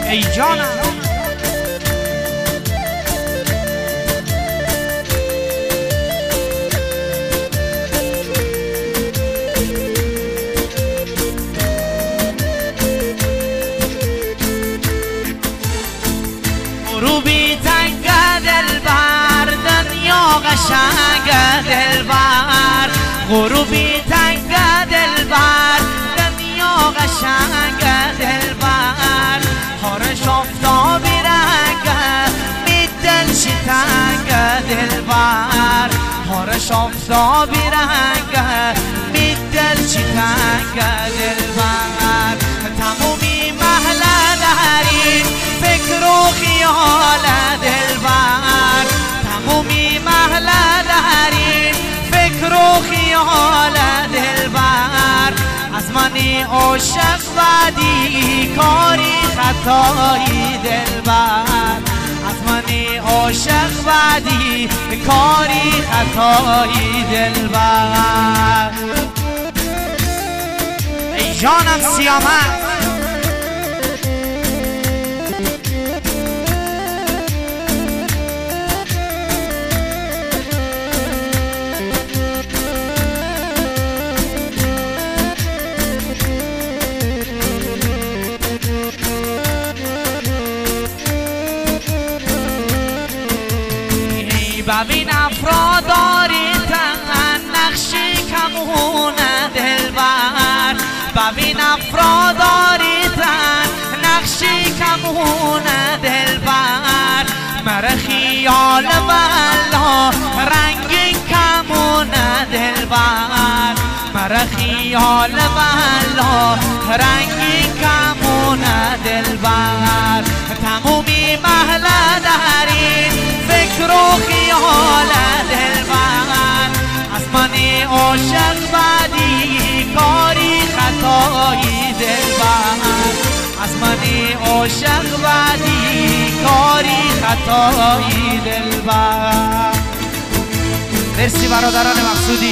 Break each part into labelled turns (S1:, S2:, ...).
S1: ای جانم غروبی تنگ دلبر دنیا قشنگ دلبر غروبی تنگ دلبر دنیا قشنگ دلبر هارش آفتابی رنگ می دل چی تنگ دلبر هارش آفتابی رنگ می دل چی تنگ دلبر تمومی محل داری فکر و خیال دلبر تمومی محل داری فکر و خیال دلبر از منی عاشق بدی کاری خطایی دلبر از منی عاشق بدی کاری خطایی دلبر ای جانم سیامک ببین افراداری تن نقشی کمون دلبر ببین افراداری تن نقشی کمون دلبر مر خیال والا رنگین کمون دلبر مر خیال والا رنگین کمون دلبر تمومی محل دارین فکر و خیال دلبر از منی عاشق بدی کاری خطایی دلبر از منی عاشق بدی کاری خطایی دلبر مرسی برادران مقصودی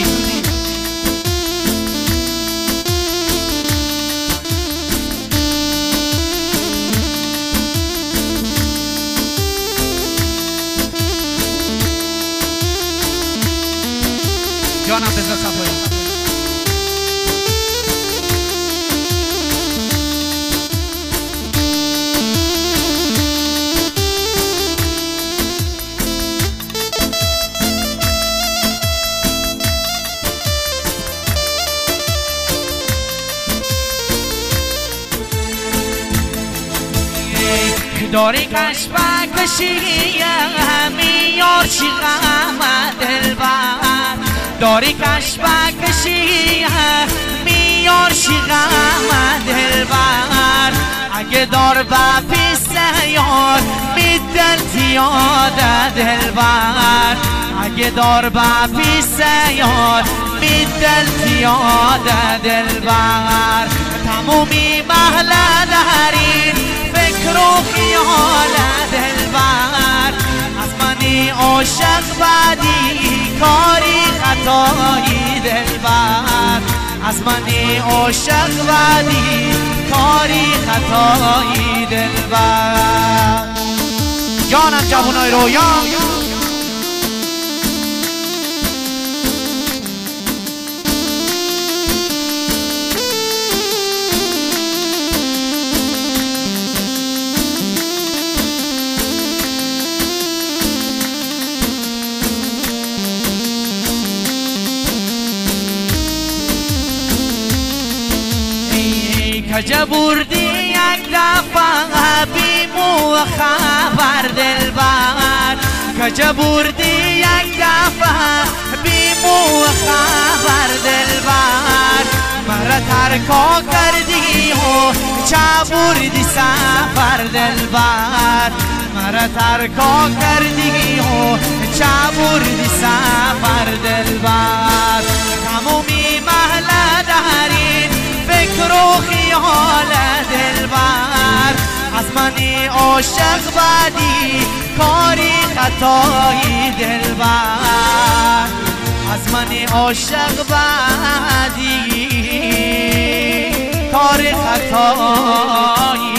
S1: جانم بزن صفایی داری کشمک بشی همیار چی غم دلبر داری کشمک بشی همیار چی غم دلبر اگه دار با پیسه یار می دل تیاد دلبر اگه دار با پیسه یار می دل تیاد دلبر تمومی محل دارین فکر و خیال دلبر از منی عاشق بدی کاری خطایی دلبر از منی عاشق بدی کاری خطایی دلبر جانم جوانای رویان کجا بردی یک دفعه بیمو خبر دلبر کجا بردی یک دفعه بیمو خبر دلبر مرا ترکا کردی و چه بردی سفر دلبر مرا ترکا کردی و چه بردی سفر دلبر تمومی محل دارین فکر و خیال دلبر از منی عاشق بدی کاری خطایی دلبر از منی عاشق بدی کاری خطایی